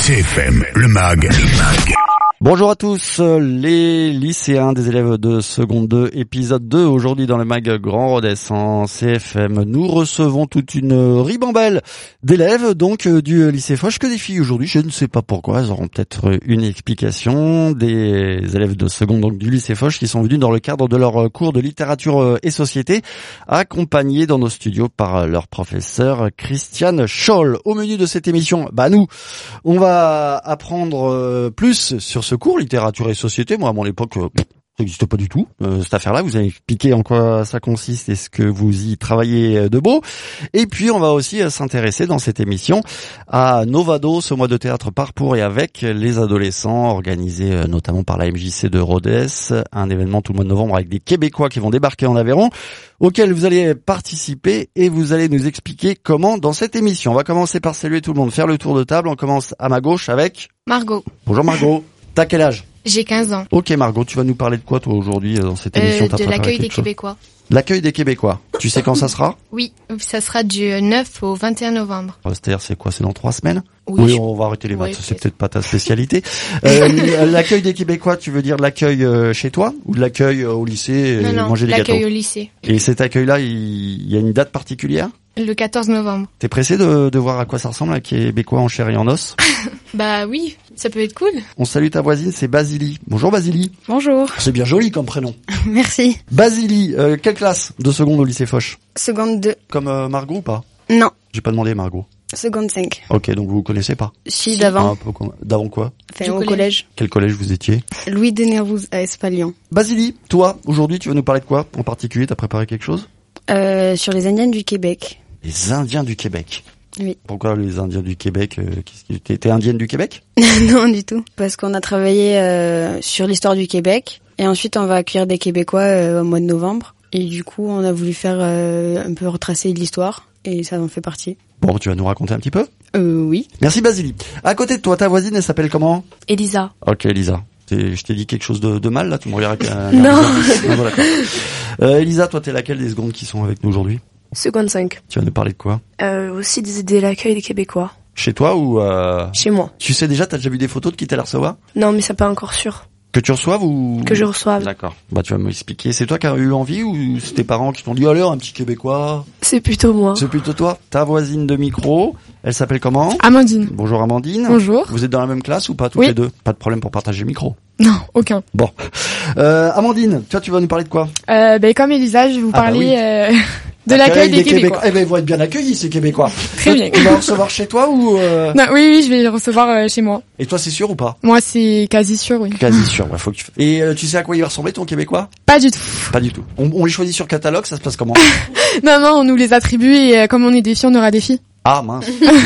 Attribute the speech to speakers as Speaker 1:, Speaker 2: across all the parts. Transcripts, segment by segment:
Speaker 1: CFM, le MAG.
Speaker 2: Bonjour à tous, les lycéens des élèves de seconde 2, épisode 2, aujourd'hui dans le MAG Grand Rodez en CFM. Nous recevons toute une ribambelle d'élèves donc du lycée Foch, que des filles aujourd'hui, je ne sais pas pourquoi, elles auront peut-être une explication. Des élèves de seconde donc du lycée Foch qui sont venus dans le cadre de leur cours de littérature et société, accompagnés dans nos studios par leur professeur Christiane Scholl. Au menu de cette émission, nous, on va apprendre plus sur ce cours littérature et société. Moi à mon époque ça n'existe pas du tout cette affaire-là. Vous allez expliquer en quoi ça consiste et ce que vous y travaillez de beau. Et puis on va aussi s'intéresser dans cette émission à Novado, ce mois de théâtre par, pour et avec les adolescents, organisé notamment par la MJC de Rodez, un événement tout le mois de novembre avec des Québécois qui vont débarquer en Aveyron, auquel vous allez participer et vous allez nous expliquer comment dans cette émission. On va commencer par saluer tout le monde, faire le tour de table. On commence à ma gauche avec
Speaker 3: Margot.
Speaker 2: Bonjour Margot. T'as quel âge?
Speaker 3: J'ai 15 ans.
Speaker 2: Ok Margot, tu vas nous parler de quoi toi aujourd'hui dans cette émission?
Speaker 3: De l'accueil des Québécois.
Speaker 2: L'accueil des Québécois. Tu sais quand ça sera?
Speaker 3: Oui, ça sera du 9 au 21 novembre.
Speaker 2: C'est-à-dire c'est quoi? C'est dans 3 semaines?
Speaker 3: Oui,
Speaker 2: on va arrêter les maths,
Speaker 3: oui,
Speaker 2: c'est peut-être pas ta spécialité. L'accueil des Québécois, tu veux dire l'accueil chez toi ou de l'accueil au lycée
Speaker 3: Non,
Speaker 2: manger des gâteaux?
Speaker 3: l'accueil au lycée.
Speaker 2: Et cet accueil-là, il y a une date particulière?
Speaker 3: Le 14 novembre.
Speaker 2: T'es pressé de voir à quoi ça ressemble, un Québécois en chair et en os?
Speaker 3: Bah oui, ça peut être cool.
Speaker 2: On salue ta voisine, c'est Basilie. Bonjour Basilie.
Speaker 4: Bonjour.
Speaker 2: C'est bien joli comme prénom.
Speaker 4: Merci.
Speaker 2: Basilie, quelle classe de seconde au lycée Foch?
Speaker 4: Seconde 2.
Speaker 2: Comme Margot ou pas?
Speaker 4: Non.
Speaker 2: J'ai pas demandé Margot.
Speaker 4: Seconde 5.
Speaker 2: Ok, donc vous connaissez pas?
Speaker 4: Si, d'avant.
Speaker 2: D'avant quoi?
Speaker 4: Enfin,
Speaker 3: Du
Speaker 4: au collège.
Speaker 2: Quel collège vous étiez?
Speaker 4: Louis de Nérouze à Espalion.
Speaker 2: Basilie, toi, aujourd'hui, tu vas nous parler de quoi en particulier? T'as préparé quelque chose?
Speaker 4: Sur les Indiens du Québec.
Speaker 2: Les Indiens du Québec.
Speaker 4: Oui.
Speaker 2: Pourquoi les Indiens du Québec? T'es indienne du Québec?
Speaker 4: Non, du tout. Parce qu'on a travaillé sur l'histoire du Québec. Et ensuite, on va accueillir des Québécois au mois de novembre. Et du coup, on a voulu faire un peu retracer l'histoire. Et ça en fait partie.
Speaker 2: Bon, tu vas nous raconter un petit peu?
Speaker 4: Oui.
Speaker 2: Merci Basilie. À côté de toi, ta voisine, elle s'appelle comment?
Speaker 3: Elisa.
Speaker 2: Ok, Elisa. Je t'ai dit quelque chose de mal, là? Tu me regardes avec
Speaker 4: Non.
Speaker 2: Non, bon, d'accord. Elisa, toi, t'es laquelle des secondes qui sont avec nous aujourd'hui?
Speaker 5: Seconde 5.
Speaker 2: Tu vas nous parler de quoi?
Speaker 5: Aussi de l'accueil des Québécois.
Speaker 2: Chez toi ou
Speaker 5: Chez moi.
Speaker 2: Tu sais déjà, t'as déjà vu des photos de qui t'allais recevoir?
Speaker 5: Non, mais c'est pas encore sûr.
Speaker 2: Que tu reçoives ou?
Speaker 5: Que je reçoive.
Speaker 2: D'accord. Tu vas m'expliquer. C'est toi qui as eu envie ou c'est tes parents qui t'ont dit, allez, un petit Québécois?
Speaker 5: C'est plutôt moi.
Speaker 2: C'est plutôt toi. Ta voisine de micro, elle s'appelle comment?
Speaker 6: Amandine.
Speaker 2: Bonjour Amandine.
Speaker 6: Bonjour.
Speaker 2: Vous êtes dans la même classe ou pas toutes
Speaker 6: Oui.
Speaker 2: les deux? Pas de problème pour partager le micro.
Speaker 6: Non, aucun.
Speaker 2: Bon. Amandine, toi tu vas nous parler de quoi?
Speaker 6: Comme Elisa, je vais vous parler
Speaker 2: oui.
Speaker 6: de l'accueil des Québécois.
Speaker 2: Eh ben ils vont être bien accueillis ces Québécois.
Speaker 6: Très bien.
Speaker 2: Tu vas recevoir chez toi ou
Speaker 6: Non, oui, je vais le recevoir chez moi.
Speaker 2: Et toi c'est sûr ou pas?
Speaker 6: Moi, c'est quasi sûr, oui.
Speaker 2: Quasi sûr. Ouais, faut que tu... Et tu sais à quoi il va ressembler ton Québécois?
Speaker 6: Pas du tout.
Speaker 2: Pas du tout. On les choisit sur catalogue, ça se passe comment?
Speaker 6: Non, on nous les attribue et comme on est des filles, on aura des filles.
Speaker 2: Ah mince.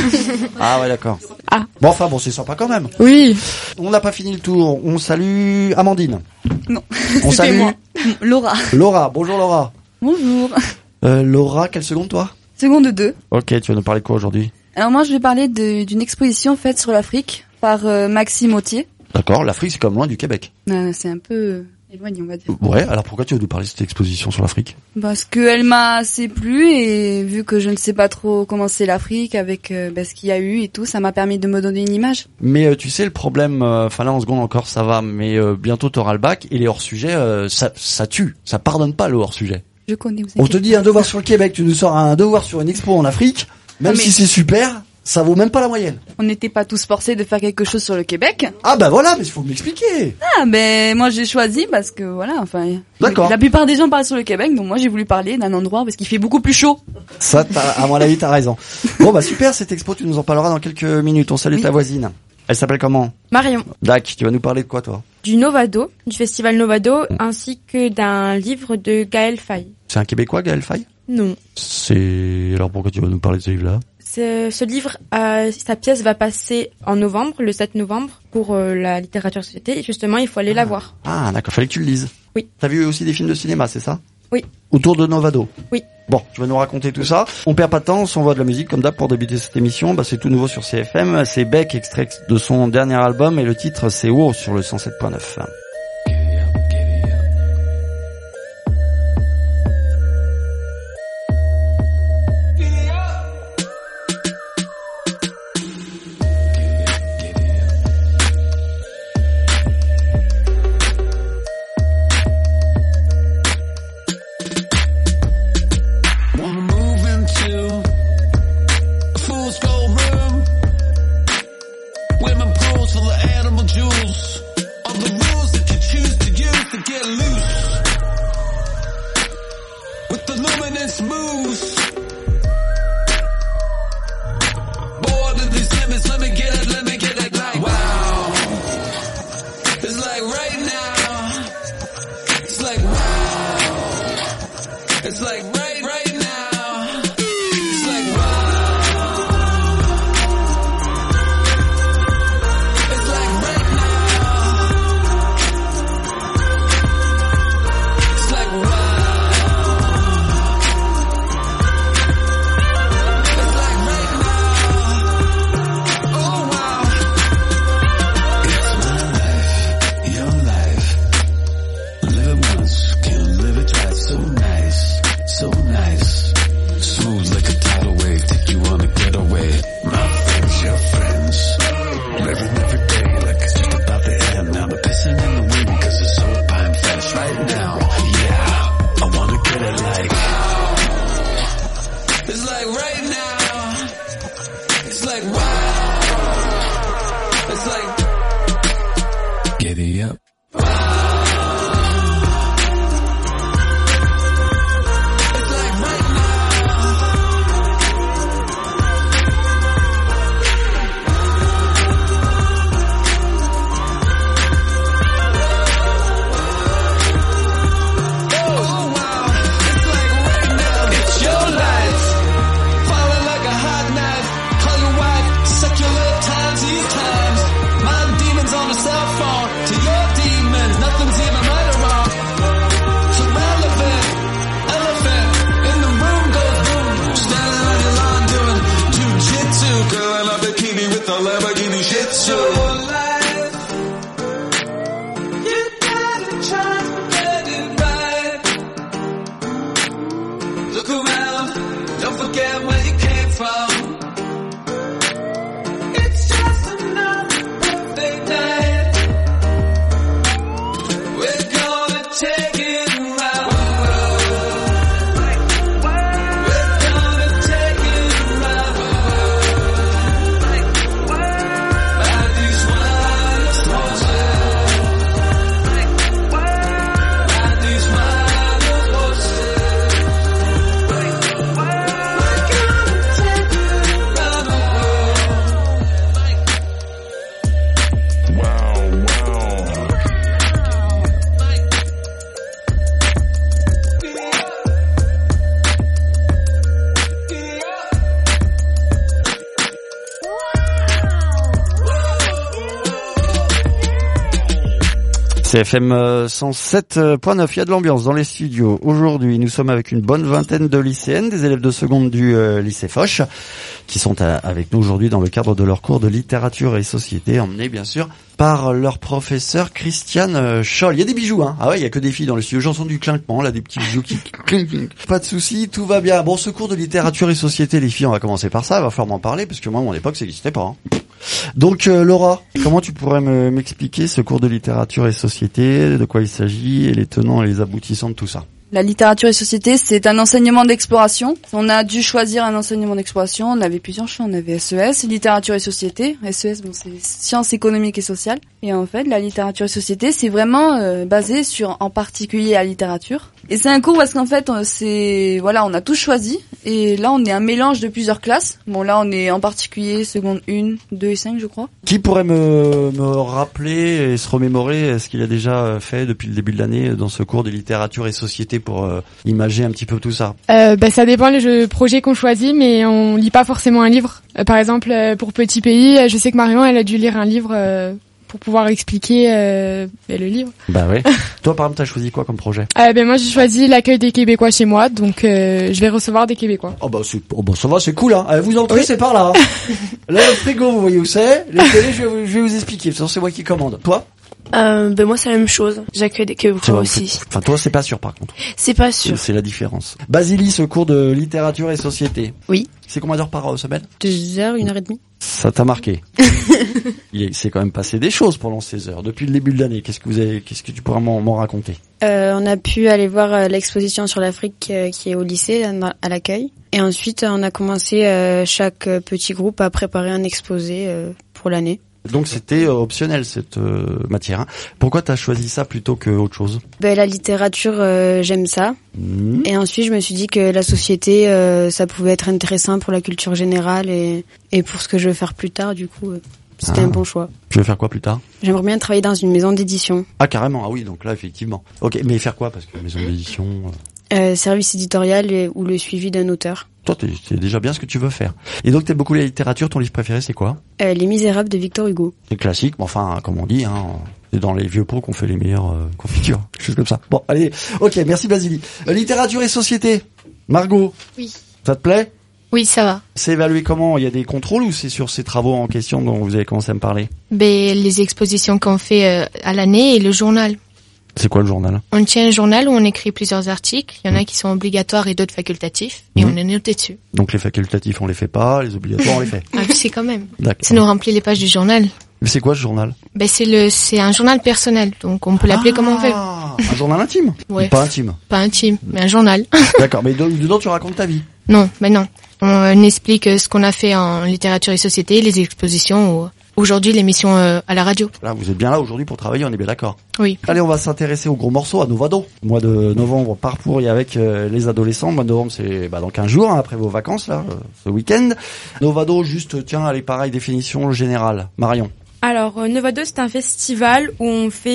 Speaker 2: Ah ouais d'accord.
Speaker 6: Ah.
Speaker 2: Bon c'est sympa quand même.
Speaker 6: Oui.
Speaker 2: On n'a pas fini le tour. On salue Amandine.
Speaker 7: Non.
Speaker 2: On salue
Speaker 7: moi. Laura.
Speaker 2: Laura. Bonjour Laura.
Speaker 7: Bonjour.
Speaker 2: Laura, quelle seconde toi?
Speaker 7: Seconde 2.
Speaker 2: Ok, tu vas nous parler de quoi aujourd'hui?
Speaker 7: Alors moi je vais parler d'une exposition faite sur l'Afrique par Maxime Autier.
Speaker 2: D'accord, l'Afrique c'est comme loin du Québec.
Speaker 7: C'est un peu éloigné on va dire.
Speaker 2: Ouais, alors pourquoi tu veux nous parler de cette exposition sur l'Afrique?
Speaker 7: Parce qu'elle m'a assez plu et vu que je ne sais pas trop comment c'est l'Afrique avec ce qu'il y a eu et tout, ça m'a permis de me donner une image.
Speaker 2: Mais tu sais le problème, là en seconde encore ça va, mais bientôt t'auras le bac et les hors-sujets, ça tue, ça pardonne pas le hors-sujet.
Speaker 7: Je connais, vous
Speaker 2: On te dit un devoir sur le Québec, tu nous sors un devoir sur une expo en Afrique, même si c'est super, ça vaut même pas la moyenne.
Speaker 7: On n'était pas tous forcés de faire quelque chose sur le Québec.
Speaker 2: Ah voilà, mais il faut m'expliquer.
Speaker 7: Moi j'ai choisi parce que
Speaker 2: D'accord.
Speaker 7: La plupart des gens parlent sur le Québec, donc moi j'ai voulu parler d'un endroit parce qu'il fait beaucoup plus chaud.
Speaker 2: Ça, à mon avis, t'as raison. Bon super cette expo, tu nous en parleras dans quelques minutes. On salue ta voisine. Elle s'appelle comment?
Speaker 6: Marion.
Speaker 2: Dac, tu vas nous parler de quoi toi?
Speaker 6: Du Novado, du festival Novado, ainsi que d'un livre de Gaël Faye.
Speaker 2: C'est un Québécois, Gaël Faye?
Speaker 6: Non.
Speaker 2: Alors pourquoi tu vas nous parler de ce livre-là?
Speaker 6: Ce livre, sa pièce va passer en novembre, le 7 novembre, pour la littérature société. Et justement, il faut aller la voir.
Speaker 2: Ah d'accord, fallait que tu le lises.
Speaker 6: Oui.
Speaker 2: T'as vu aussi des films de cinéma, c'est ça?
Speaker 6: Oui.
Speaker 2: Autour de Novado?
Speaker 6: Oui.
Speaker 2: Bon, tu vas nous raconter tout ça. On perd pas de temps, on s'envoie de la musique comme d'hab pour débuter cette émission. C'est tout nouveau sur CFM. C'est Beck, extrait de son dernier album et le titre c'est Wow sur le 107.9.
Speaker 1: It's like right now. It's like wow. It's like right now. It's like wow. It's like right now. Oh wow. It's my life, your life. Live it once, can't live it twice. So nice, so nice. Smooth like a tidal wave, take you on a getaway. My friends, your friends. Living every day like it's just about to end. Now the pissing in the wind cause it's so pine fresh right now. Yeah, I wanna get it like. It's like right now. It's like wow. It's like. Giddy up.
Speaker 2: CFM 107.9, il y a de l'ambiance dans les studios. Aujourd'hui, nous sommes avec une bonne vingtaine de lycéennes, des élèves de seconde du lycée Foch, qui sont avec nous aujourd'hui dans le cadre de leur cours de littérature et société, emmenés bien sûr par leur professeur Christiane Scholl. Il y a des bijoux, hein. Ah ouais, il y a que des filles dans le studio. J'en sens du clinquement, là, des petits bijoux qui clink. Pas de souci, tout va bien. Bon, ce cours de littérature et société, les filles, on va commencer par ça. Il va falloir m'en parler, parce que moi, à mon époque, ça n'existait pas, hein. Donc, Laura, comment tu pourrais m'expliquer ce cours de littérature et société, de quoi il s'agit, et les tenants et les aboutissants de tout ça?
Speaker 7: La littérature et société, c'est un enseignement d'exploration. On a dû choisir un enseignement d'exploration. On avait plusieurs choix. On avait SES, littérature et société. SES, bon, c'est sciences économiques et sociales. Et en fait, la littérature et société, c'est vraiment basé sur, en particulier, la littérature. Et c'est un cours parce qu'en fait, on a tous choisi. Et là, on est un mélange de plusieurs classes. Bon, là, on est en particulier seconde 1, 2 et 5, je crois.
Speaker 2: Qui pourrait me rappeler et se remémorer ce qu'il a déjà fait depuis le début de l'année dans ce cours de littérature et société pour imager un petit peu tout ça?
Speaker 8: Ça dépend les projets qu'on choisit, mais on lit pas forcément un livre. Par exemple, pour Petit Pays, je sais que Marion, elle a dû lire un livre pour pouvoir expliquer le livre.
Speaker 2: Bah ouais. Toi, par exemple, t'as choisi quoi comme projet?
Speaker 8: Moi, j'ai choisi l'accueil des Québécois chez moi, donc je vais recevoir des Québécois.
Speaker 2: Ça va, c'est cool, hein. Vous entrez, oui. C'est par là. Hein. Là, le frigo, vous voyez où c'est. Les télés, je vais vous expliquer. C'est moi qui commande. Toi?
Speaker 5: Moi, c'est la même chose. J'accueille des Québécois aussi.
Speaker 2: Enfin, toi, c'est pas sûr, par contre.
Speaker 5: C'est pas sûr.
Speaker 2: C'est la différence. Basilie, ce cours de littérature et société.
Speaker 4: Oui.
Speaker 2: C'est combien d'heures par semaine?
Speaker 4: 2 heures, 1h30.
Speaker 2: Ça t'a marqué. Il s'est quand même passé des choses pendant ces heures. Depuis le début de l'année, qu'est-ce que tu pourrais m'en raconter?
Speaker 4: On a pu aller voir l'exposition sur l'Afrique qui est au lycée, à l'accueil. Et ensuite, on a commencé chaque petit groupe à préparer un exposé pour l'année.
Speaker 2: Donc c'était optionnel cette matière. Hein. Pourquoi t'as choisi ça plutôt que autre chose?
Speaker 4: La littérature, j'aime ça. Et ensuite, je me suis dit que la société, ça pouvait être intéressant pour la culture générale et pour ce que je veux faire plus tard. Du coup, c'était un bon choix.
Speaker 2: Tu veux faire quoi plus tard?
Speaker 4: J'aimerais bien travailler dans une maison d'édition.
Speaker 2: Ah carrément, ah oui, donc là effectivement. Ok, mais faire quoi? Parce que maison d'édition...
Speaker 4: Service éditorial ou le suivi d'un auteur.
Speaker 2: Toi, c'est déjà bien ce que tu veux faire. Et donc, t'aimes beaucoup la littérature. Ton livre préféré, c'est quoi?
Speaker 4: Les Misérables de Victor Hugo.
Speaker 2: C'est classique, mais enfin, comme on dit, c'est dans les vieux pots qu'on fait les meilleures confitures, quelque chose comme ça. Bon, allez, ok, merci Basili. Littérature et société. Margot.
Speaker 3: Oui.
Speaker 2: Ça te plaît?
Speaker 3: Oui, ça va.
Speaker 2: C'est évalué comment? Il y a des contrôles ou c'est sur ces travaux en question dont vous avez commencé à me parler?
Speaker 3: Les expositions qu'on fait à l'année et le journal.
Speaker 2: C'est quoi le journal?
Speaker 3: On tient un journal où on écrit plusieurs articles. Il y en a qui sont obligatoires et d'autres facultatifs. Et on est noté dessus.
Speaker 2: Donc les facultatifs, on les fait pas, les obligatoires, on les fait.
Speaker 3: Ah, c'est quand même.
Speaker 2: D'accord.
Speaker 3: Ça nous remplit les pages du journal.
Speaker 2: Mais c'est quoi ce journal?
Speaker 3: C'est un journal personnel. Donc on peut l'appeler comme on veut.
Speaker 2: Un journal intime?
Speaker 3: Ouais.
Speaker 2: Pas intime.
Speaker 3: Pas intime, mais un journal.
Speaker 2: D'accord, mais dedans tu racontes ta vie?
Speaker 3: Non, mais non. On explique ce qu'on a fait en littérature et société, les expositions ou aujourd'hui l'émission à la radio.
Speaker 2: Là, vous êtes bien là aujourd'hui pour travailler, on est bien d'accord.
Speaker 3: Oui.
Speaker 2: Allez, on va s'intéresser au gros morceau, à Novado. Mois de novembre par pour et avec les adolescents. Mois de novembre, c'est dans 15 jours, après vos vacances, là, ce week-end. Novado, juste, tiens, allez, pareil, définition générale. Marion.
Speaker 6: Alors, Novado, c'est un festival où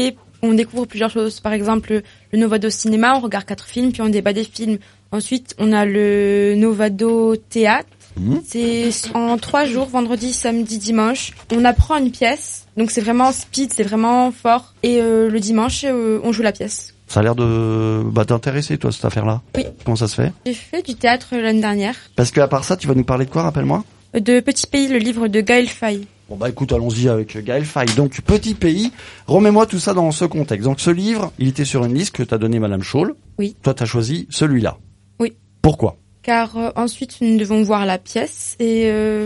Speaker 6: on découvre plusieurs choses. Par exemple, le Novado Cinéma, on regarde 4 films, puis on débat des films. Ensuite, on a le Novado Théâtre. C'est en 3 jours, vendredi, samedi, dimanche. On apprend une pièce, donc c'est vraiment speed, c'est vraiment fort. Et le dimanche, on joue la pièce.
Speaker 2: Ça a l'air de t'intéresser, toi, cette affaire-là.
Speaker 6: Oui.
Speaker 2: Comment ça se fait?
Speaker 6: J'ai fait du théâtre l'année dernière.
Speaker 2: Parce que à part ça, tu vas nous parler de quoi, rappelle-moi?
Speaker 6: De Petit Pays, le livre de Gaël Faye.
Speaker 2: Bon bah écoute, allons-y avec Gaël Faye. Donc Petit Pays, remets-moi tout ça dans ce contexte. Donc ce livre, il était sur une liste que t'as donnée Madame Scholl.
Speaker 6: Oui.
Speaker 2: Toi t'as choisi celui-là.
Speaker 6: Oui.
Speaker 2: Pourquoi?
Speaker 6: Car ensuite nous devons voir la pièce et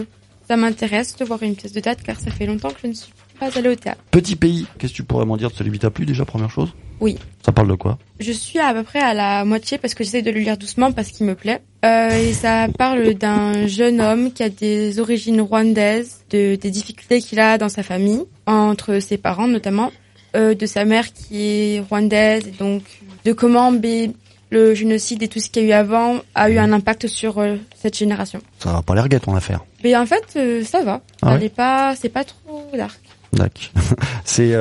Speaker 6: ça m'intéresse de voir une pièce de théâtre car ça fait longtemps que je ne suis pas allée au théâtre.
Speaker 2: Petit Pays, qu'est-ce que tu pourrais m'en dire de ce livre? T'as plu déjà, première chose?
Speaker 6: Oui.
Speaker 2: Ça parle de quoi?
Speaker 6: Je suis à peu près à la moitié parce que j'essaie de le lire doucement parce qu'il me plaît. Et ça parle d'un jeune homme qui a des origines rwandaises, des difficultés qu'il a dans sa famille, entre ses parents notamment, de sa mère qui est rwandaise, et donc de comment le génocide et tout ce qu'il y a eu avant a eu un impact sur cette génération.
Speaker 2: Ça va pas l'air gai ton affaire.
Speaker 6: Mais en fait, ça va.
Speaker 2: Ah ouais?
Speaker 6: C'est pas trop dark.
Speaker 2: D'accord. C'est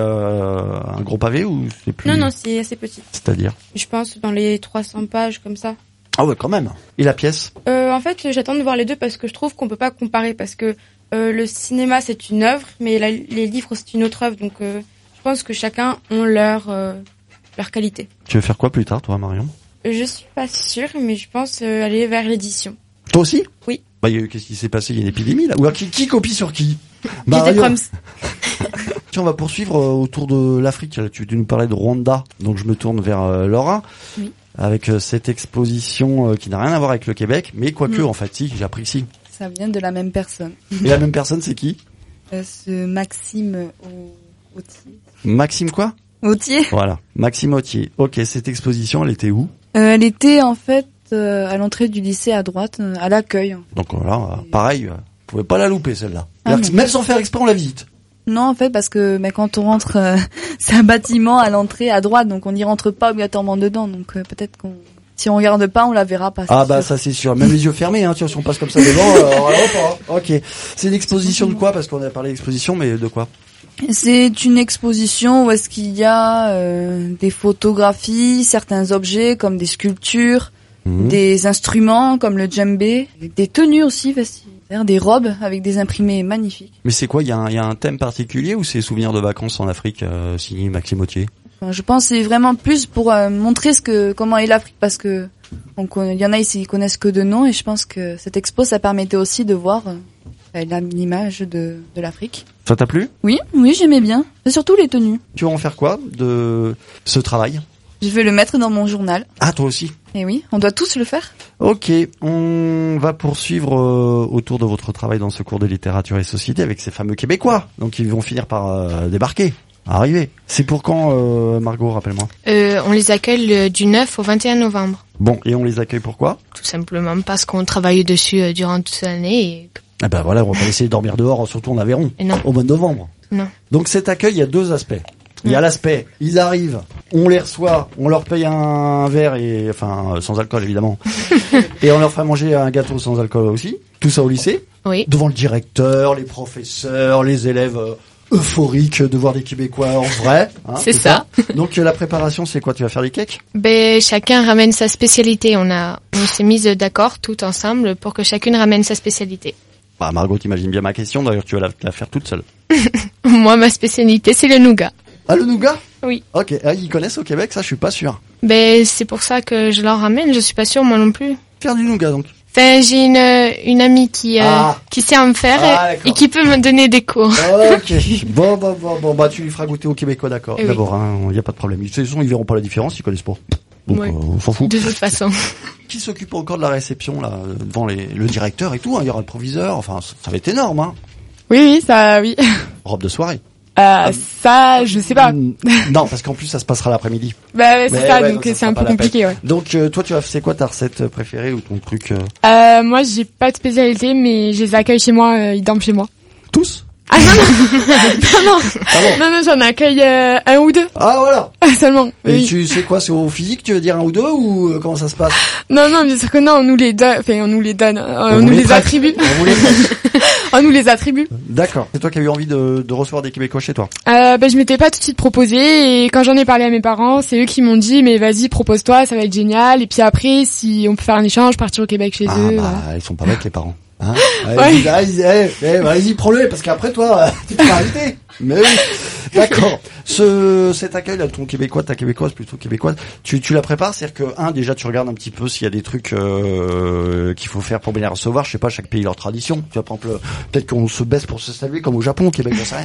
Speaker 2: un gros pavé ou c'est plus...
Speaker 6: Non, c'est assez petit.
Speaker 2: C'est-à-dire?
Speaker 6: Je pense dans les 300 pages comme ça.
Speaker 2: Ah ouais, quand même. Et la pièce?
Speaker 6: En fait, j'attends de voir les deux parce que je trouve qu'on peut pas comparer parce que le cinéma c'est une œuvre, mais les livres c'est une autre œuvre. Donc, je pense que chacun ont leur qualité.
Speaker 2: Tu veux faire quoi plus tard, toi, Marion?
Speaker 6: Je suis pas sûre, mais je pense aller vers l'édition.
Speaker 2: Toi aussi?
Speaker 6: Oui.
Speaker 2: Bah, qu'est-ce qui s'est passé? Il y a une épidémie, là? Ou qui copie sur qui?
Speaker 6: Marion.
Speaker 2: Tiens, on va poursuivre autour de l'Afrique. Tu nous parlais de Rwanda. Donc, je me tourne vers Laura.
Speaker 6: Oui.
Speaker 2: Avec cette exposition qui n'a rien à voir avec le Québec. Mais quoique, en fait, si, j'ai appris que si.
Speaker 7: Ça vient de la même personne.
Speaker 2: Et la même personne, c'est qui?
Speaker 7: Ce Maxime Autier.
Speaker 2: Maxime quoi?
Speaker 7: Autier.
Speaker 2: Voilà, Maxime Autier. Ok, cette exposition, elle était où?
Speaker 7: Elle était en fait à l'entrée du lycée à droite, à l'accueil.
Speaker 2: Donc voilà, pareil, vous pouvez pas la louper celle-là.
Speaker 7: Ah,
Speaker 2: même sans faire exprès, on la visite.
Speaker 7: Non, en fait, parce que quand on rentre, c'est un bâtiment à l'entrée à droite, donc on n'y rentre pas obligatoirement dedans. Donc peut-être si on regarde pas, on la verra pas.
Speaker 2: Ah bah sûr. Ça c'est sûr. Même les yeux fermés, hein. Si on passe comme ça devant, pas. Ok. C'est une exposition de quoi? Parce qu'on a parlé d'exposition, mais de quoi?
Speaker 7: C'est une exposition où est-ce qu'il y a des photographies, certains objets comme des sculptures, des instruments comme le djembé, des tenues aussi vestiaires, des robes avec des imprimés magnifiques.
Speaker 2: Mais c'est quoi? Il y a un thème particulier ou c'est souvenirs de vacances en Afrique signé Maxime Autier?
Speaker 7: Je pense que c'est vraiment plus pour montrer comment est l'Afrique parce que il y en a ici qui connaissent que de nom et je pense que cette expo ça permettait aussi de voir l'image de l'Afrique.
Speaker 2: Ça t'a plu?
Speaker 7: Oui, j'aimais bien. Et surtout les tenues.
Speaker 2: Tu vas en faire quoi de ce travail?
Speaker 7: Je vais le mettre dans mon journal.
Speaker 2: Ah, toi aussi?
Speaker 7: Et oui, on doit tous le faire.
Speaker 2: Ok, on va poursuivre autour de votre travail dans ce cours de littérature et société avec ces fameux Québécois. Donc ils vont finir par débarquer, arriver. C'est pour quand, Margot, rappelle-moi?
Speaker 3: On les accueille du 9 au 21 novembre.
Speaker 2: Bon, et on les accueille pourquoi?
Speaker 3: Tout simplement parce qu'on travaille dessus durant toute l'année et...
Speaker 2: Ah ben voilà, on va pas essayer de dormir dehors, surtout en Aveyron, au mois de novembre.
Speaker 3: Non.
Speaker 2: Donc cet accueil, il y a deux aspects. Il y a l'aspect, ils arrivent, on les reçoit, on leur paye un verre et sans alcool évidemment, et on leur fait manger un gâteau sans alcool aussi. Tout ça au lycée.
Speaker 3: Oui.
Speaker 2: Devant le directeur, les professeurs, les élèves euphorique de voir des Québécois en vrai. Hein,
Speaker 3: c'est ça.
Speaker 2: Donc la préparation, c'est quoi? Tu vas faire des cakes?
Speaker 3: Ben, chacun ramène sa spécialité. On s'est mis d'accord tout ensemble pour que chacune ramène sa spécialité.
Speaker 2: Bah, Margot, t'imagines bien ma question. D'ailleurs, tu vas la faire toute seule.
Speaker 3: Moi, ma spécialité, c'est le nougat.
Speaker 2: Ah, le nougat?
Speaker 3: Oui.
Speaker 2: Ok. Ah, ils connaissent au Québec, ça, je suis pas sûr.
Speaker 3: Ben, c'est pour ça que je leur ramène. Je suis pas sûre, moi non plus.
Speaker 2: Faire du nougat, donc.
Speaker 3: Enfin, j'ai une amie qui sait en faire et qui peut me donner des cours.
Speaker 2: Ok. Bon, bah, tu lui feras goûter aux Québécois, d'accord.
Speaker 3: Oui.
Speaker 2: D'abord, hein, y a pas de problème. De toute façon, ils verront pas la différence, ils connaissent pas. Donc,
Speaker 3: Ouais.
Speaker 2: on s'en fout.
Speaker 3: De toute façon.
Speaker 2: Qui s'occupe encore de la réception, là, devant le directeur et tout, hein, il y aura le proviseur, enfin, ça va être énorme, hein.
Speaker 8: Oui, ça, oui.
Speaker 2: Robe de soirée.
Speaker 8: Ça, je sais pas.
Speaker 2: Non, parce qu'en plus, ça se passera l'après-midi.
Speaker 8: Bah, ouais, c'est
Speaker 2: Mais
Speaker 8: ça,
Speaker 2: ouais,
Speaker 8: donc
Speaker 2: ça
Speaker 8: c'est un
Speaker 2: sera
Speaker 8: peu
Speaker 2: pas la
Speaker 8: compliqué, ouais.
Speaker 2: Donc, toi, c'est quoi ta recette préférée ou ton truc
Speaker 8: Moi, j'ai pas de spécialité, mais je les accueille chez moi, ils dorment chez moi.
Speaker 2: Tous?
Speaker 8: Ah non,
Speaker 2: Ah bon?
Speaker 8: non, j'en accueille un ou deux
Speaker 2: Ah, voilà.
Speaker 8: seulement.
Speaker 2: Et
Speaker 8: Oui.
Speaker 2: tu sais quoi, c'est au physique, tu veux dire un ou deux, ou comment ça se passe?
Speaker 8: Non, bien sûr que non, on nous les donne, enfin, on nous les donne, on
Speaker 2: vous
Speaker 8: nous les
Speaker 2: prête.
Speaker 8: attribue.
Speaker 2: On vous les prête.
Speaker 8: On nous les attribue.
Speaker 2: D'accord. C'est toi qui as eu envie de recevoir des Québécois chez toi?
Speaker 8: Je m'étais pas tout de suite proposé, et quand j'en ai parlé à mes parents, c'est eux qui m'ont dit, mais vas-y, propose-toi, ça va être génial, et puis après, si on peut faire un échange, partir au Québec chez eux. Voilà.
Speaker 2: Ils sont pas bêtes, les parents. Hein?
Speaker 8: Ouais.
Speaker 2: Vas-y, prends-le, parce qu'après, toi, tu peux arrêter. Mais oui. D'accord. Cet accueil, là, ton Québécois, ta Québécoise, plutôt Québécoise, tu la prépares? C'est-à-dire que, déjà, tu regardes un petit peu s'il y a des trucs, qu'il faut faire pour bien les recevoir. Je sais pas, chaque pays leur tradition. Tu vois, par exemple, peut-être qu'on se baisse pour se saluer, comme au Japon, au Québec, j'en sais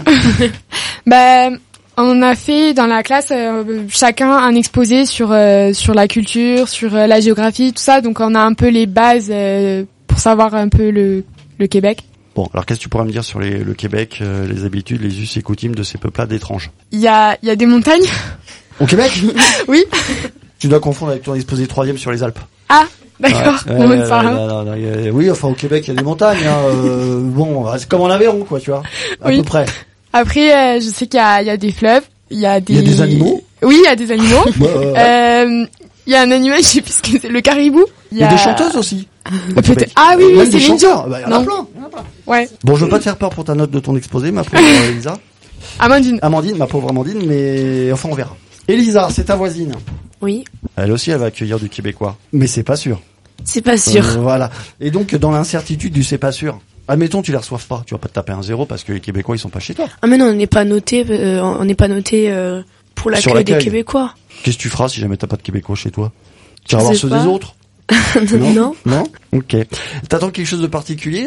Speaker 2: rien.
Speaker 8: On a fait dans la classe chacun un exposé sur la culture, sur la géographie, tout ça. Donc on a un peu les bases pour savoir un peu le Québec.
Speaker 2: Bon, alors qu'est-ce que tu pourrais me dire sur le Québec, les habitudes, les us et coutumes de ces peuplades étranges?
Speaker 8: Il y a des montagnes.
Speaker 2: Au Québec?
Speaker 8: Oui.
Speaker 2: Tu dois confondre avec ton exposé 3e sur les Alpes.
Speaker 8: Ah, d'accord.
Speaker 2: Ouais,
Speaker 8: Bon, c'est pas grave.
Speaker 2: non, oui, enfin au Québec il y a des montagnes. Hein, bon, c'est comme en Aveyron, quoi, tu vois, à
Speaker 8: Oui.
Speaker 2: peu près.
Speaker 8: Après, je sais qu'il y a des fleuves, il y a des
Speaker 2: animaux.
Speaker 8: Oui, il y a des animaux. Il y a un animal, je sais plus ce que c'est, le caribou.
Speaker 2: Il y a des chanteuses aussi.
Speaker 8: Peut-être. Ah oui,
Speaker 2: Même
Speaker 8: c'est
Speaker 2: des
Speaker 8: Lindy.
Speaker 2: chanteurs. Bah, il y en a
Speaker 8: Non.
Speaker 2: plein.
Speaker 8: Ouais.
Speaker 2: Bon, je veux pas te faire peur pour ta note de ton exposé, ma pauvre Elisa.
Speaker 8: Amandine,
Speaker 2: Ma pauvre Amandine, mais enfin on verra. Elisa, c'est ta voisine.
Speaker 5: Oui,
Speaker 2: Elle aussi, elle va accueillir du Québécois. Mais c'est pas sûr.
Speaker 5: c'est pas sûr.
Speaker 2: Voilà. Et donc, dans l'incertitude du c'est pas sûr, admettons, tu les reçoives pas. Tu vas pas te taper un 0 parce que les Québécois, ils sont pas chez toi.
Speaker 5: Ah mais non, on n'est pas noté pour
Speaker 2: Sur
Speaker 5: l'accueil des
Speaker 2: l'accueil.
Speaker 5: Québécois.
Speaker 2: Qu'est-ce que tu feras si jamais t'as pas de Québécois chez toi? Tu vas
Speaker 5: Je
Speaker 2: voir
Speaker 5: sais
Speaker 2: ceux
Speaker 5: pas.
Speaker 2: des autres?
Speaker 5: Non.
Speaker 2: Non? Ok. T'attends quelque chose de particulier,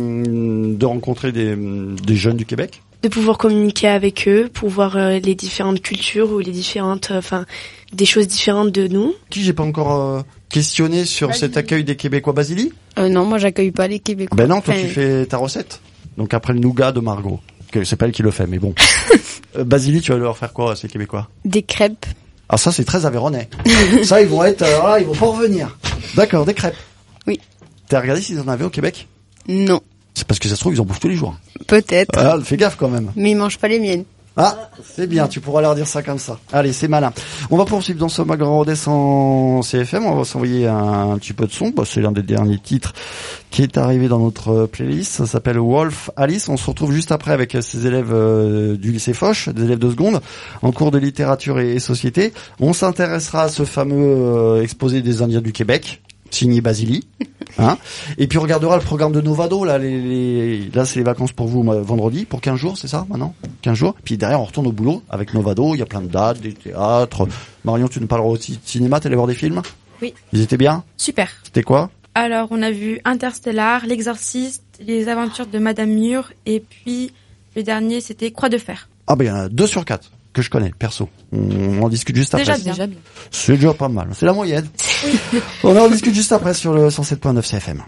Speaker 2: de rencontrer des jeunes du Québec?
Speaker 5: De pouvoir communiquer avec eux pour voir les différentes cultures ou les différentes, des choses différentes de nous.
Speaker 2: Qui j'ai pas encore questionné sur cet accueil des Québécois? Basili?
Speaker 4: Non, moi j'accueille pas les Québécois.
Speaker 2: Ben non, toi
Speaker 4: Enfin,
Speaker 2: tu fais ta recette. Donc après le nougat de Margot. Que c'est pas elle qui le fait, mais bon. Basili, tu vas leur faire quoi à ces Québécois?
Speaker 4: Des crêpes.
Speaker 2: Ah ça c'est très aveyronais. Ça ils vont être, là, ils vont pas revenir. D'accord, des crêpes.
Speaker 4: Oui.
Speaker 2: T'as regardé s'ils en avaient au Québec?
Speaker 4: Non.
Speaker 2: C'est parce que ça se trouve ils en bouffent tous les jours.
Speaker 4: Peut-être.
Speaker 2: Ah, fais gaffe quand même.
Speaker 4: Mais ils mangent pas les miennes.
Speaker 2: Ah, c'est bien, tu pourras leur dire ça comme ça. Allez, c'est malin. On va poursuivre dans ce Grand Rodez en CFM. On va s'envoyer un petit peu de son. Bah, c'est l'un des derniers titres qui est arrivé dans notre playlist. Ça s'appelle Wolf Alice. On se retrouve juste après avec ces élèves du lycée Foch, des élèves de seconde, en cours de littérature et société. On s'intéressera à ce fameux exposé des Indiens du Québec, signé Basili. Hein, et puis on regardera le programme de Novado, là, là c'est les vacances pour vous vendredi, pour 15 jours, c'est ça maintenant? 15 jours. Puis derrière on retourne au boulot avec Novado, il y a plein de dates, des théâtres. Marion, tu nous parleras aussi de cinéma, t'es allé voir des films?
Speaker 6: Oui.
Speaker 2: Ils étaient bien?
Speaker 6: Super.
Speaker 2: C'était quoi?
Speaker 6: Alors, on a vu Interstellar, L'Exorciste, Les Aventures de Madame Mure, et puis le dernier, c'était Croix de Fer.
Speaker 2: Ah ben il y en a 2 sur 4 que je connais, perso. On en discute juste après.
Speaker 6: Déjà bien.
Speaker 2: C'est déjà pas mal, c'est la moyenne. On en discute juste après sur le 107.9 CFM.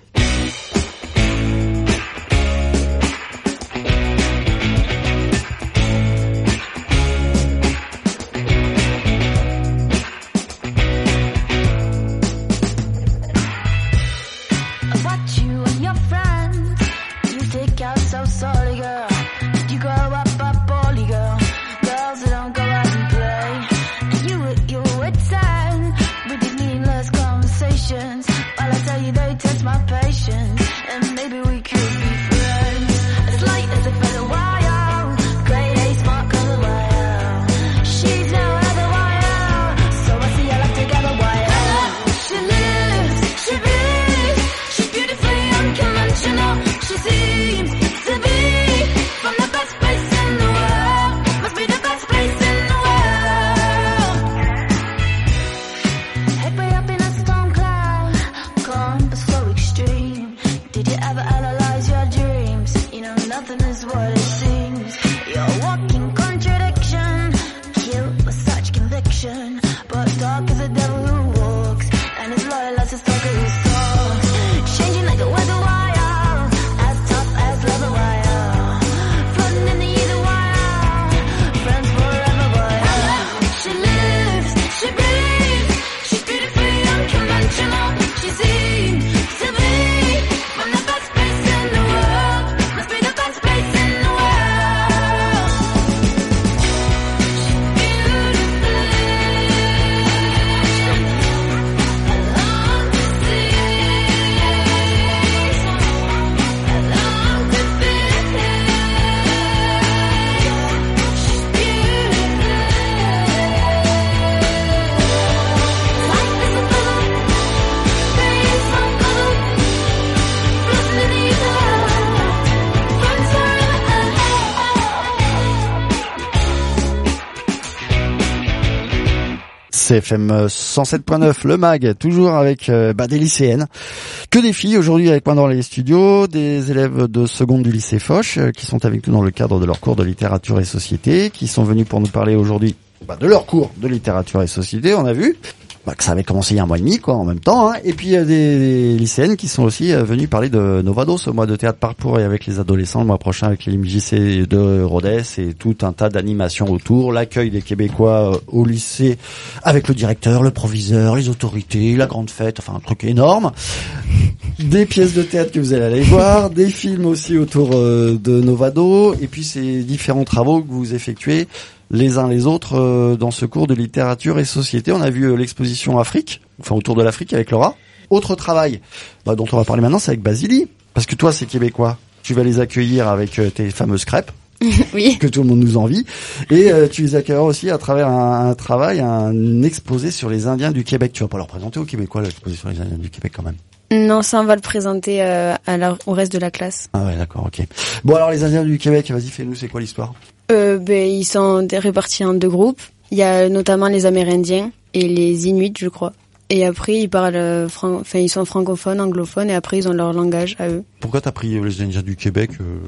Speaker 9: While I tell you they test my patience.
Speaker 2: CFM 107.9, le mag, toujours avec des lycéennes. Que des filles aujourd'hui avec moi dans les studios, des élèves de seconde du lycée Foch qui sont avec nous dans le cadre de leur cours de littérature et société, qui sont venus pour nous parler aujourd'hui de leur cours de littérature et société, on a vu. Que ça avait commencé il y a un mois et demi, en même temps, hein. Et puis des lycéennes qui sont aussi venues parler de Novado, ce mois de théâtre parcours, et avec les adolescents le mois prochain avec les MJC de Rodez et tout un tas d'animations autour, l'accueil des Québécois au lycée avec le directeur, le proviseur, les autorités, la grande fête, enfin un truc énorme. Des pièces de théâtre que vous allez aller voir, des films aussi autour de Novado, et puis ces différents travaux que vous effectuez les uns les autres dans ce cours de littérature et société. On a vu l'exposition Afrique, enfin autour de l'Afrique avec Laura. Autre travail dont on va parler maintenant, c'est avec Basili. Parce que toi, c'est québécois. Tu vas les accueillir avec tes fameuses crêpes.
Speaker 4: Oui.
Speaker 2: Que tout le monde nous envie. Et tu les accueilleras aussi à travers un travail, un exposé sur les Indiens du Québec. Tu vas pas leur présenter aux Québécois l'exposé sur les Indiens du Québec quand même.
Speaker 4: Non, ça on va le présenter au reste de la classe.
Speaker 2: Ah ouais, d'accord, ok. Bon alors les Indiens du Québec, vas-y, fais-nous, c'est quoi l'histoire?
Speaker 4: Ils sont répartis en deux groupes. Il y a notamment les Amérindiens et les Inuits, je crois. Et après, ils parlent, ils sont francophones, anglophones, et après, ils ont leur langage à eux.
Speaker 2: Pourquoi t'as pris les Indiens du Québec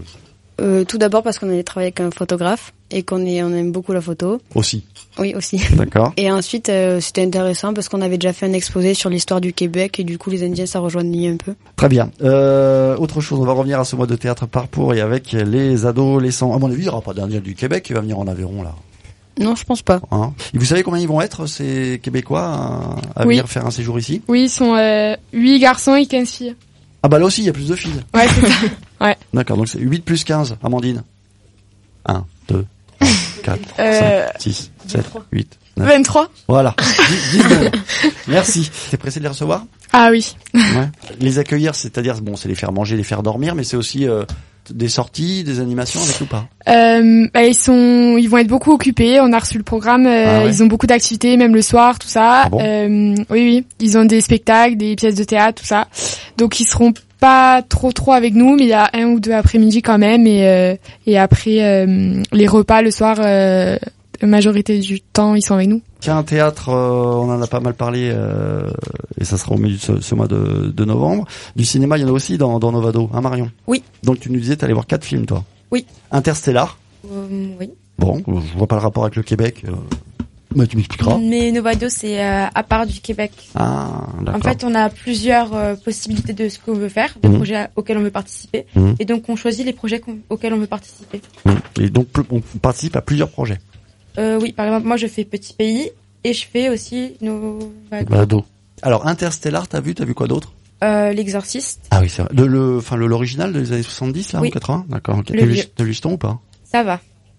Speaker 4: Tout d'abord parce qu'on allait travailler avec un photographe et on aime beaucoup la photo.
Speaker 2: Aussi.
Speaker 4: Oui, aussi.
Speaker 2: D'accord.
Speaker 4: Et ensuite, c'était intéressant parce qu'on avait déjà fait un exposé sur l'histoire du Québec et du coup, les Indiens, ça rejoignait un peu.
Speaker 2: Très bien. Autre chose, on va revenir à ce mois de théâtre parcours et avec les adolescents. À mon avis, il n'y aura pas d'Indiens du Québec qui va venir en Aveyron, là.
Speaker 4: Non, je pense pas.
Speaker 2: Hein, et vous savez combien ils vont être, ces Québécois, à venir faire un séjour ici?
Speaker 8: Oui, ils sont 8 garçons et 15 filles.
Speaker 2: Ah bah là aussi, il y a plus de filles.
Speaker 8: Ouais, c'est ça. Ouais.
Speaker 2: D'accord, donc c'est 8 plus 15, Amandine. 1, 2, 3, 4, 5, 6, 7, 8, 9.
Speaker 8: 23.
Speaker 2: Voilà. 19. Merci. T'es pressé de les recevoir?
Speaker 8: Ah oui.
Speaker 2: Ouais. Les accueillir, c'est-à-dire, bon, c'est les faire manger, les faire dormir, mais c'est aussi des sorties, des animations avec ou pas?
Speaker 8: Ils vont être beaucoup occupés. On a reçu le programme. Ils ont beaucoup d'activités, même le soir, tout ça.
Speaker 2: Ah bon?
Speaker 8: Oui. Ils ont des spectacles, des pièces de théâtre, tout ça. Donc ils seront pas trop avec nous, mais il y a 1 ou 2 après-midi quand même. Et après les repas le soir, la majorité du temps, ils sont avec nous.
Speaker 2: Tiens, un théâtre, on en a pas mal parlé, et ça sera au milieu de ce mois de novembre. Du cinéma, il y en a aussi dans Novado, hein Marion?
Speaker 4: Oui.
Speaker 2: Donc tu nous disais, t'allais voir 4 films, toi?
Speaker 4: Oui.
Speaker 2: Interstellar?
Speaker 3: Oui.
Speaker 2: Bon, je vois pas le rapport avec le Québec. Mais tu m'expliqueras.
Speaker 3: Mais Novado, c'est à part du Québec.
Speaker 2: Ah, d'accord.
Speaker 3: En fait, on a plusieurs possibilités de ce qu'on veut faire, de projets auxquels on veut participer. Et donc, on choisit les projets auxquels on veut participer.
Speaker 2: Et donc, on participe à plusieurs projets?
Speaker 3: Oui, par exemple, moi, je fais Petit Pays et je fais aussi
Speaker 2: Novado. Alors, Interstellar, t'as vu quoi d'autre?
Speaker 3: L'Exorciste.
Speaker 2: Ah oui, c'est vrai. L'original des années 70, là,
Speaker 3: oui.
Speaker 2: ou 80? D'accord, ok. T'as vu le ton ou pas?
Speaker 3: Ça va.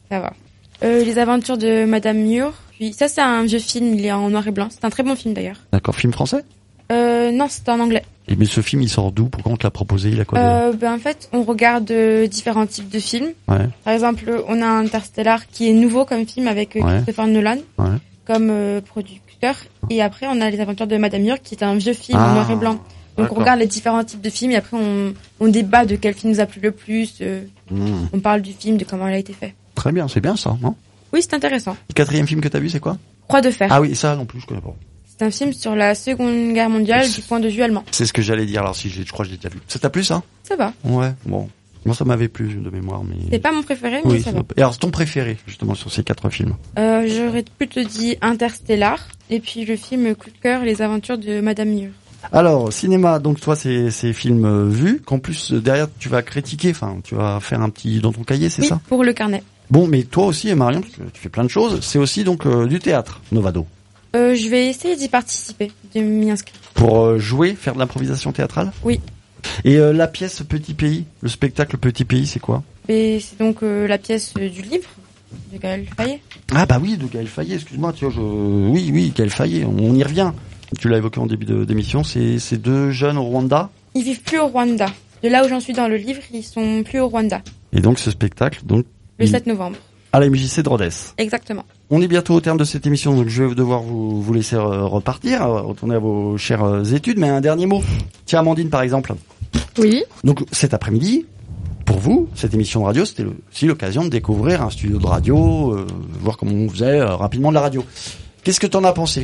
Speaker 3: Les aventures de Madame Muir. Puis ça, c'est un vieux film, il est en noir et blanc. C'est un très bon film d'ailleurs.
Speaker 2: D'accord, film français?
Speaker 3: Non, c'est en anglais.
Speaker 2: Et mais ce film, il sort d'où? Pourquoi on te l'a proposé? Il a quoi
Speaker 3: en fait, on regarde différents types de films.
Speaker 2: Ouais.
Speaker 3: Par exemple, on a Interstellar qui est nouveau comme film avec Christopher Nolan comme producteur. Et après, on a Les aventures de Madame Muir qui est un vieux film en noir et blanc. Donc on regarde les différents types de films et après on débat de quel film nous a plu le plus. On parle du film, de comment il a été fait.
Speaker 2: Très bien, c'est bien ça, non?
Speaker 3: Oui, c'est intéressant.
Speaker 2: Le 4e film que t'as vu, c'est quoi?
Speaker 3: Croix de fer.
Speaker 2: Ah oui, ça non plus, je connais pas.
Speaker 3: C'est un film sur la Seconde Guerre mondiale du point de vue allemand.
Speaker 2: C'est ce que j'allais dire, alors je crois que je l'ai déjà vu. Ça t'a plu, ça?
Speaker 3: Ça va.
Speaker 2: Ouais, bon. Moi, ça m'avait plu de mémoire, mais...
Speaker 3: C'est pas mon préféré, mais ça va.
Speaker 2: Et alors, c'est ton préféré, justement, sur ces 4 films?
Speaker 3: J'aurais plutôt dit Interstellar, et puis le film coup de cœur, Les aventures de Madame Muir.
Speaker 2: Alors, cinéma, donc toi, c'est films vus, qu'en plus, derrière, tu vas critiquer, enfin, tu vas faire un petit dans ton cahier, c'est ça?
Speaker 3: Oui, pour le carnet.
Speaker 2: Bon, mais toi aussi, Marion, parce que tu fais plein de choses, c'est aussi donc du théâtre, Novado.
Speaker 3: Je vais essayer d'y participer, de m'y inscrire.
Speaker 2: Pour jouer, faire de l'improvisation théâtrale?
Speaker 3: Oui.
Speaker 2: Et la pièce Petit Pays, le spectacle Petit Pays, c'est quoi?
Speaker 3: Et c'est donc la pièce du livre de Gaël Fayet.
Speaker 2: Ah bah oui, de Gaël Fayet, excuse-moi, tu vois, oui, Gaël Fayet, on y revient. Tu l'as évoqué en début d'émission, c'est 2 jeunes au Rwanda.
Speaker 3: Ils vivent plus au Rwanda. De là où j'en suis dans le livre, ils sont plus au Rwanda.
Speaker 2: Et donc ce spectacle,
Speaker 3: le 7 novembre.
Speaker 2: À la MJC de Rodez.
Speaker 3: Exactement.
Speaker 2: On est bientôt au terme de cette émission, donc je vais devoir vous laisser repartir, retourner à vos chères études, mais un dernier mot. Tiens, Amandine, par exemple.
Speaker 8: Oui.
Speaker 2: Donc cet après-midi, pour vous, cette émission de radio, c'était aussi l'occasion de découvrir un studio de radio, voir comment on faisait rapidement de la radio. Qu'est-ce que t'en as pensé?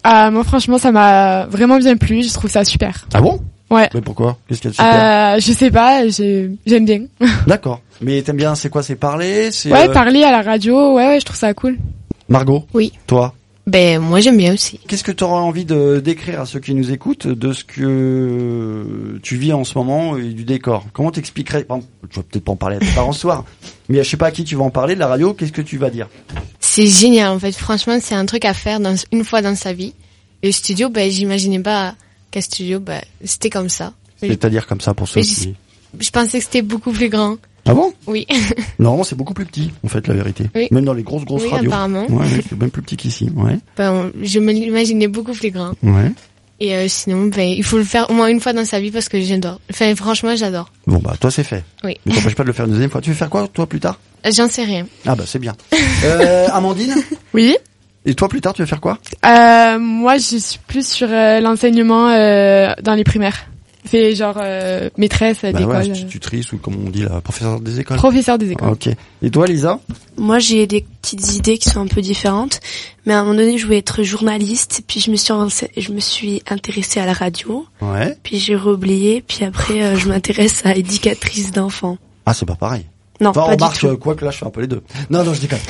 Speaker 8: Moi, franchement, ça m'a vraiment bien plu. Je trouve ça super.
Speaker 2: Ah bon?
Speaker 8: Ouais.
Speaker 2: Mais pourquoi? Qu'est-ce qu'il y a de super?
Speaker 8: Je sais pas, j'aime bien.
Speaker 2: D'accord. Mais t'aimes bien, c'est quoi? C'est parler?
Speaker 8: Ouais, parler à la radio, ouais, je trouve ça cool.
Speaker 2: Margot?
Speaker 5: Oui.
Speaker 2: Toi?
Speaker 5: Ben, moi, j'aime bien aussi.
Speaker 2: Qu'est-ce que tu auras envie de décrire à ceux qui nous écoutent de ce que tu vis en ce moment et du décor? Comment t'expliquerais? Tu vas peut-être pas en parler à tes parents ce soir, mais je sais pas à qui tu vas en parler de la radio. Qu'est-ce que tu vas dire?
Speaker 9: C'est génial, en fait. Franchement, c'est un truc à faire une fois dans sa vie. Et le studio, j'imaginais pas qu'un studio, c'était comme ça.
Speaker 2: C'est-à-dire comme ça pour ceux qui...
Speaker 9: Je pensais que c'était beaucoup plus grand.
Speaker 2: Ah bon?
Speaker 9: Oui.
Speaker 2: Non, c'est beaucoup plus petit, en fait, la vérité.
Speaker 9: Oui.
Speaker 2: Même dans les grosses
Speaker 9: oui,
Speaker 2: radios.
Speaker 9: Apparemment.
Speaker 2: Ouais, c'est même plus petit qu'ici, ouais.
Speaker 9: Je me l'imaginais beaucoup plus grand.
Speaker 2: Ouais.
Speaker 9: Et sinon, il faut le faire au moins une fois dans sa vie parce que j'adore. Enfin, franchement, j'adore.
Speaker 2: Bon, toi, c'est fait.
Speaker 9: Oui.
Speaker 2: Mais t'empêche pas de le faire une deuxième fois. Tu veux faire quoi, toi, plus tard?
Speaker 9: J'en sais rien.
Speaker 2: Ah c'est bien. Amandine?
Speaker 8: Oui.
Speaker 2: Et toi, plus tard, tu veux faire quoi?
Speaker 8: Moi, je suis plus sur l'enseignement dans les primaires. C'est genre maîtresse d'école.
Speaker 2: Ouais, institutrice ou comme on dit là, professeur des écoles.
Speaker 8: Professeur des écoles.
Speaker 2: Ok. Et toi, Lisa?
Speaker 5: Moi, j'ai des petites idées qui sont un peu différentes, mais à un moment donné, je voulais être journaliste, puis je me suis intéressée à la radio.
Speaker 2: Ouais.
Speaker 5: Puis j'ai oublié, puis après, je m'intéresse à éducatrice d'enfants.
Speaker 2: Ah, c'est pas pareil.
Speaker 5: Non,
Speaker 2: enfin,
Speaker 5: pas du tout.
Speaker 2: Quoi que là, je fais un peu les deux. Non, je déconne.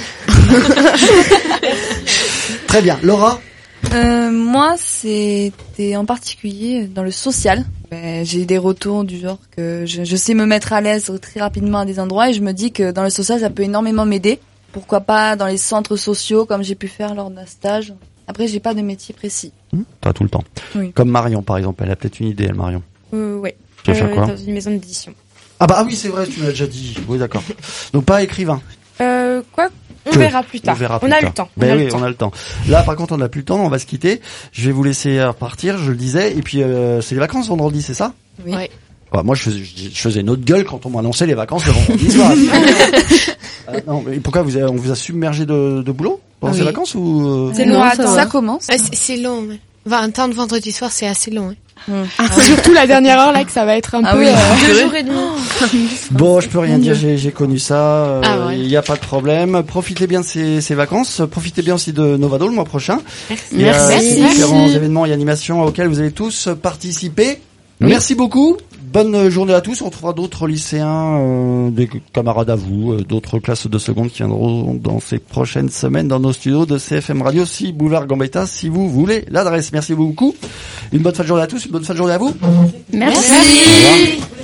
Speaker 2: Très bien. Laura?
Speaker 7: Moi, c'était en particulier dans le social. J'ai eu des retours du genre que je sais me mettre à l'aise très rapidement à des endroits et je me dis que dans le social, ça peut énormément m'aider. Pourquoi pas dans les centres sociaux comme j'ai pu faire lors d'un stage. Après, j'ai pas de métier précis.
Speaker 2: Pas tout le temps.
Speaker 7: Oui.
Speaker 2: Comme Marion, par exemple. Elle a peut-être une idée, elle, Marion.
Speaker 3: Ouais.
Speaker 2: Tu vas faire quoi?
Speaker 3: Dans une maison d'édition.
Speaker 2: Ah oui, c'est vrai, tu m'as déjà dit. Oui, d'accord. Donc pas écrivain.
Speaker 3: On verra plus tard. On a le temps.
Speaker 2: On a le temps. Là, par contre, on n'a plus le temps. On va se quitter. Je vais vous laisser repartir, je le disais. Et puis, c'est les vacances vendredi, c'est ça?
Speaker 9: Oui. Ouais.
Speaker 2: Moi, je faisais notre gueule quand on m'annonçait les vacances le vendredi soir. Non, mais pourquoi on vous a submergé de boulot pendant ces vacances ou?
Speaker 3: C'est long,
Speaker 7: ça commence.
Speaker 9: C'est long. Un temps de vendredi soir, c'est assez long.
Speaker 8: C'est surtout la dernière heure là que ça va être un peu
Speaker 3: 2 jours et demi.
Speaker 2: Bon, je peux rien dire, j'ai connu ça, il y a pas de problème. Profitez bien de ces vacances, profitez bien aussi de Novado le mois prochain.
Speaker 9: Merci.
Speaker 2: Différents événements et animations auxquels vous allez tous participer. Oui. Merci beaucoup. Bonne journée à tous. On retrouvera d'autres lycéens, des camarades à vous, d'autres classes de seconde qui viendront dans ces prochaines semaines dans nos studios de CFM Radio, 6 boulevard Gambetta, si vous voulez l'adresse. Merci beaucoup. Une bonne fin de journée à tous, une bonne fin de journée à vous.
Speaker 9: Merci.